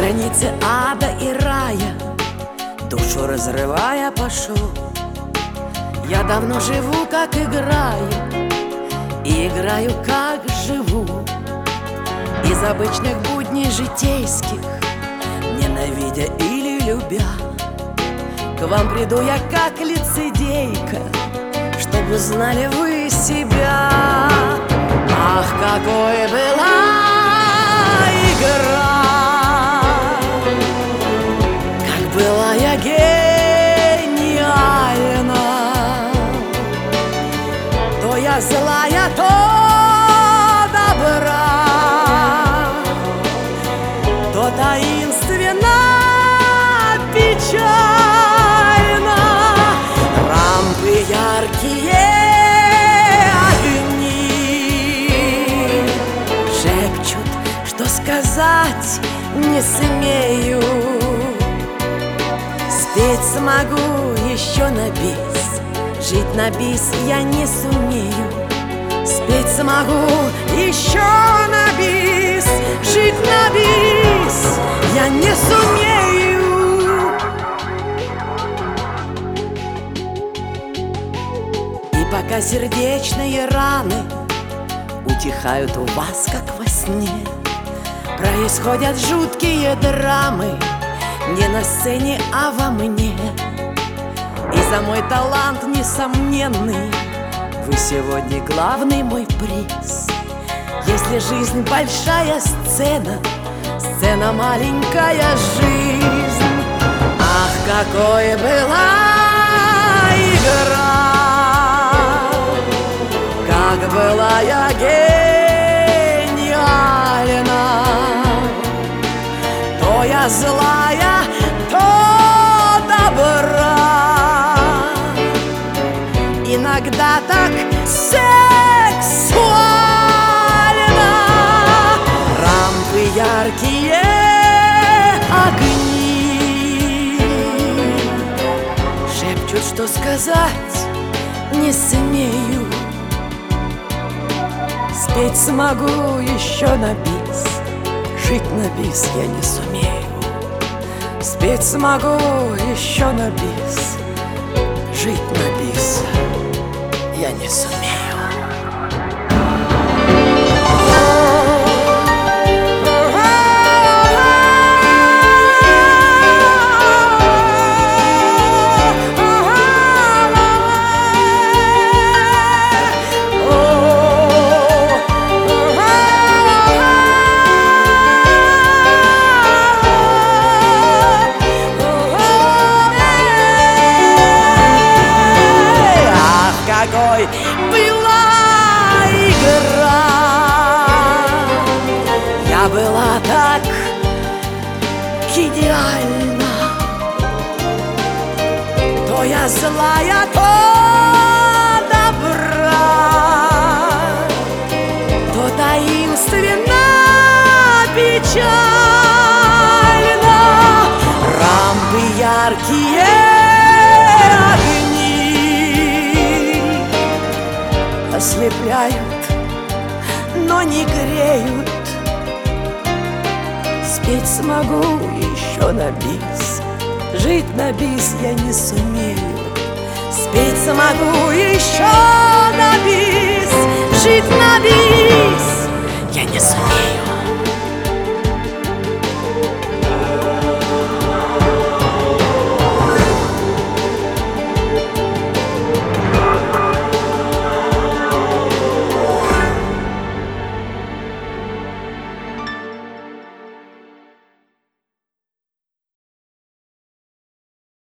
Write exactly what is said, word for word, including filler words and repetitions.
границы ада и рая, душу разрывая, пошел. Я давно живу, как играю, и играю, как живу. Из обычных будней житейских, ненавидя или любя, к вам приду я, как лицедейка, чтобы знали вы себя. Ах, какой была игра, как была я гениальна. То я злая, то добра, то таинственно печально. Рампы яркие, огни шепчут, что сказать не смею. Спеть смогу еще на бис, жить на бис я не сумею. Спеть смогу еще на бис, жить на бис я не сумею. И пока сердечные раны утихают у вас, как во сне, происходят жуткие драмы не на сцене, а во мне. И за мой талант несомненный вы сегодня главный мой приз. Если жизнь большая сцена, сцена маленькая жизнь. Ах, какой была игра, как была я гениальна. То я злая, то добра, иногда так сексуально. Рампы яркие, огни шепчут, что сказать не смею. Спеть смогу еще на бис, жить на бис я не сумею. Спеть смогу еще на бис, жить на бис я не сумею. Какой была игра, я была так идеальна. То я злая, то добра, то таинственно печально. Рампы яркие, ослепляют, но не греют. Спеть смогу еще на бис, жить на бис я не сумею. Спеть смогу еще